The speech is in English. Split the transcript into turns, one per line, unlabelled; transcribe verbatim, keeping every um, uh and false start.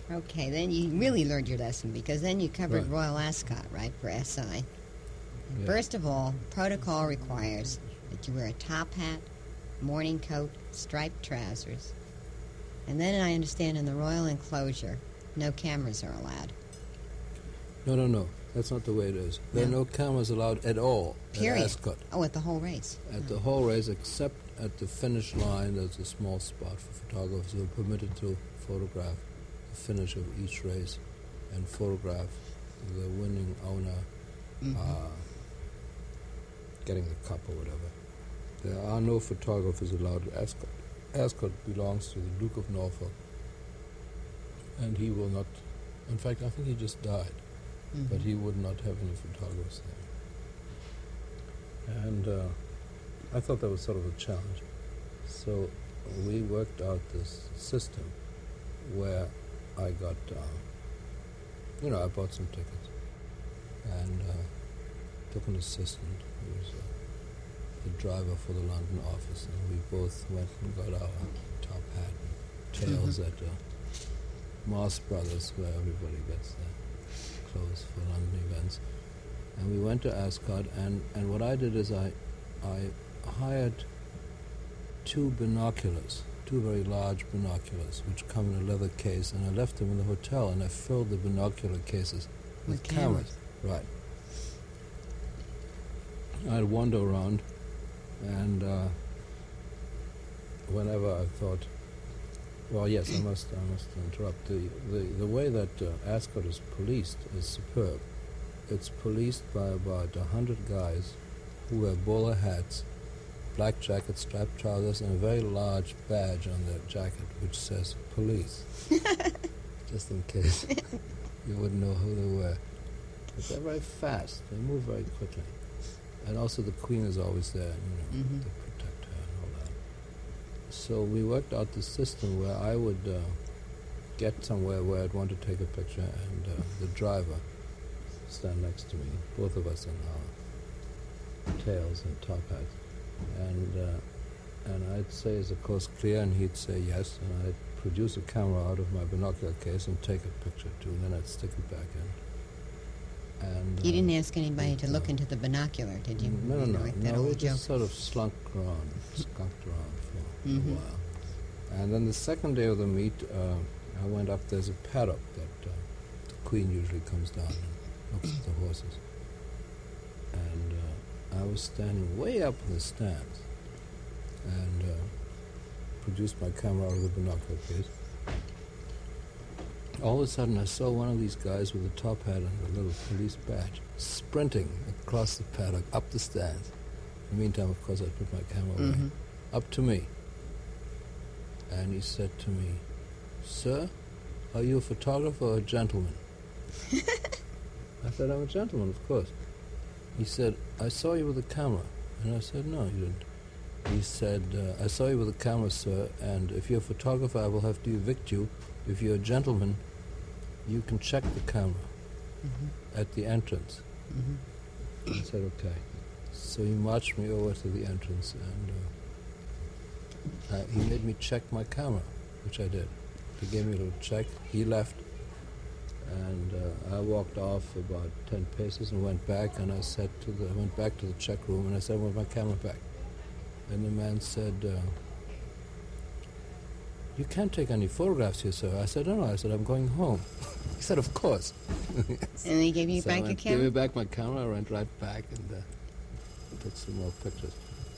Okay, then you really learned your lesson, because then you covered
Right.
Royal Ascot, right, for S I.
Yeah.
First of all, protocol requires that you wear a top hat, morning coat, striped trousers. And then I understand in the Royal Enclosure, no cameras are allowed.
No, no, no. That's not the way it is. There are
No?
no cameras allowed at all
Period.
at Ascot.
Oh, at the whole race.
At
Oh.
the whole race, except at the finish line, there's a small spot for photographers who are permitted to photograph the finish of each race and photograph the winning owner
Mhm.
uh, getting the cup or whatever. There are no photographers allowed at Ascot. Ascot belongs to the Duke of Norfolk, and he will not. In fact, I think he just died,
Mhm.
but he would not have any photographers there. And uh, I thought that was sort of a challenge. So we worked out this system where I got, uh, you know, I bought some tickets and uh, took an assistant who was uh, the driver for the London office, and we both went and got our top hat and tails
Mhm.
at uh, Mars Brothers, where everybody gets their clothes for London events. And we went to Ascot, and, and what I did is I, I hired two binoculars, two very large binoculars, which come in a leather case, and I left them in the hotel, and I filled the binocular cases with,
With cameras.
Right. I'd wander around, and uh, whenever I thought, well, yes, I must, I must interrupt. The, the, the way that uh, Ascot is policed is superb. It's policed by about a hundred guys who wear bowler hats, black jackets, striped trousers, and a very large badge on their jacket which says police, just in case you wouldn't know who they were. But they're very fast. They move very quickly. And also the Queen is always there, you know,
Mhm.
to protect her and all that. So we worked out this system where I would uh, get somewhere where I'd want to take a picture, and uh, the driver stand next to me, both of us in our tails and top hats. And uh, and I'd say, is the coast clear? And he'd say yes, and I'd produce a camera out of my binocular case and take a picture too, and then I'd stick it back in. And,
You
uh,
didn't ask anybody to
uh,
look into the binocular, did you?
No, no,
You
no.
know, like that
no we
old
just
joke.
sort of slunk around, skunked around for
Mhm.
a while. And then the second day of the meet, uh, I went up. There's a paddock that uh, the Queen usually comes down and looks at the horses. And uh, I was standing way up in the stands and uh, produced my camera out of the binocular case. All of a sudden, I saw one of these guys with a top hat and a little police badge sprinting across the paddock, up the stands. In the meantime, of course, I put my camera away.
Mhm.
Up to me. And he said to me, "Sir, are you a photographer or a gentleman?" I said, "I'm a gentleman, of course." He said, "I saw you with a camera." And I said, "No, you didn't." He said, uh, "I saw you with a camera, sir, and if you're a photographer, I will have to evict you. If you're a gentleman, you can check the camera
Mhm.
at the entrance."
Mhm.
I said, "Okay." So he marched me over to the entrance, and uh, uh, he made me check my camera, which I did. He gave me a little check. He left, and uh, I walked off about ten paces and went back, and I said to the, I went back to the check room, and I said, "I want my camera back." And the man said, uh, "You can't take any photographs here, sir." I said, "No, no." I said, "I'm going home." He said, "Of course." Yes.
And they gave you
So I
back your
went-
camera?
Gave me back my camera. I went right back and uh, took some more pictures.